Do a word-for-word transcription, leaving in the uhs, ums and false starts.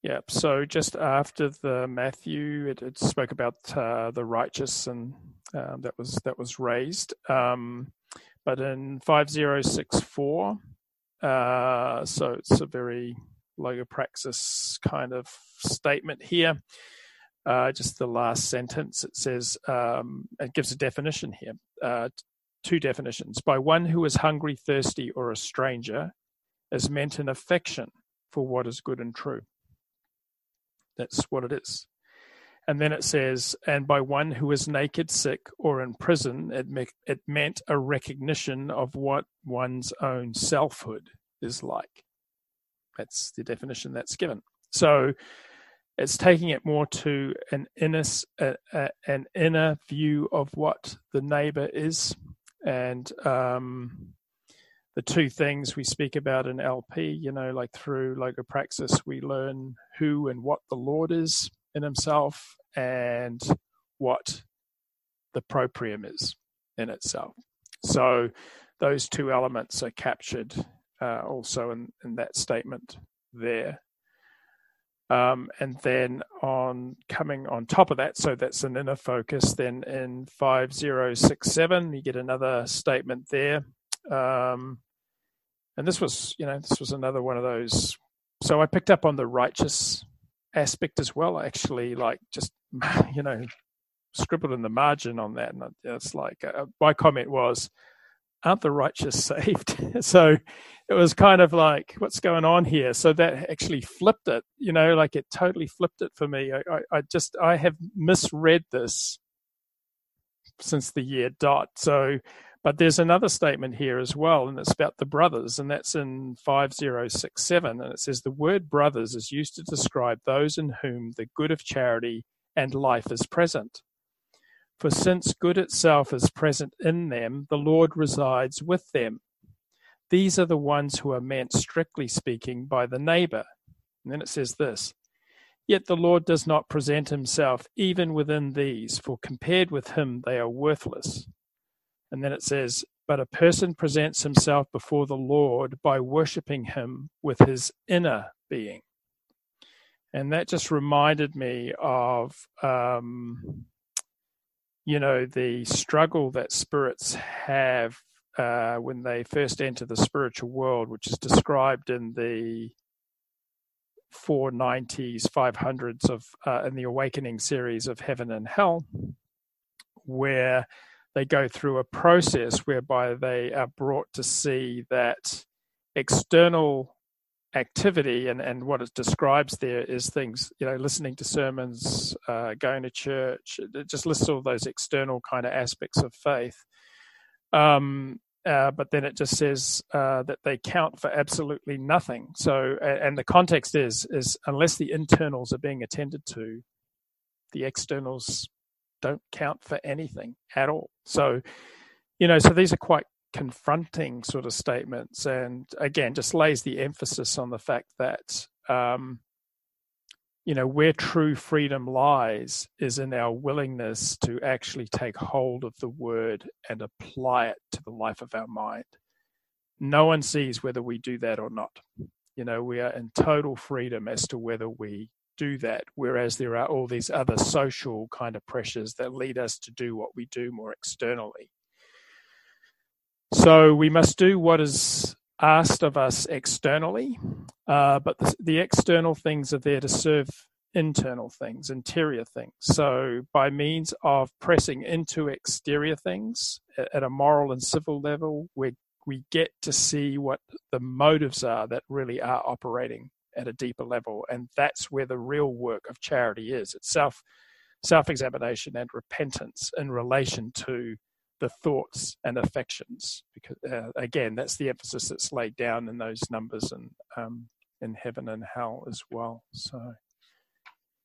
Yeah, so just after the Matthew, it, it spoke about uh, the righteous, and uh, that was that was raised. Um, but in five zero six four, uh, so it's a very logopraxis kind of statement here. Uh, just the last sentence, it says, um, it gives a definition here, uh, two definitions. By one who is hungry, thirsty, or a stranger, is meant an affection for what is good and true. That's what it is. And then it says, and by one who is naked, sick, or in prison, it, me- it meant a recognition of what one's own selfhood is like. That's the definition that's given. So it's taking it more to an inner, uh, uh, an inner view of what the neighbor is. And um, the two things we speak about in L P, you know, like through logopraxis, we learn who and what the Lord is in himself and what the proprium is in itself. So those two elements are captured uh, also in, in that statement there. Um, and then on coming on top of that, so that's an inner focus, then in five zero six seven, you get another statement there. Um, and this was, you know, this was another one of those. So I picked up on the righteous aspect as well. I actually like just, you know, scribbled in the margin on that. And it's like, uh, my comment was, aren't the righteous saved? So it was kind of like, what's going on here? So that actually flipped it, you know, like it totally flipped it for me. I, I, I just, I have misread this since the year dot. So, but there's another statement here as well, and it's about the brothers, and that's in five zero six seven. And it says, the word brothers is used to describe those in whom the good of charity and life is present. For since good itself is present in them, the Lord resides with them. These are the ones who are meant, strictly speaking, by the neighbor. And then it says this, yet the Lord does not present himself even within these, for compared with him they are worthless. And then it says, but a person presents himself before the Lord by worshipping him with his inner being. And that just reminded me of, um, you know, the struggle that spirits have uh, when they first enter the spiritual world, which is described in the four nineties, five hundreds of, uh, in the Awakening series of Heaven and Hell, where they go through a process whereby they are brought to see that external activity, and, and what it describes there is things, you know, listening to sermons, uh, going to church. It just lists all those external kind of aspects of faith. Um, uh, but then it just says uh, that they count for absolutely nothing. So, and the context is, is unless the internals are being attended to, the externals don't count for anything at all. So, you know, so these are quite confronting sort of statements, and again just lays the emphasis on the fact that um, you know, where true freedom lies is in our willingness to actually take hold of the word and apply it to the life of our mind. No one sees whether we do that or not. You know, we are in total freedom as to whether we do that, whereas there are all these other social kind of pressures that lead us to do what we do more externally. So we must do what is asked of us externally, uh, but the, the external things are there to serve internal things, interior things. So by means of pressing into exterior things at, at a moral and civil level, we we get to see what the motives are that really are operating at a deeper level, and that's where the real work of charity is. It's self self-examination and repentance in relation to the thoughts and affections, because uh, again, that's the emphasis that's laid down in those numbers and um, in heaven and hell as well. So.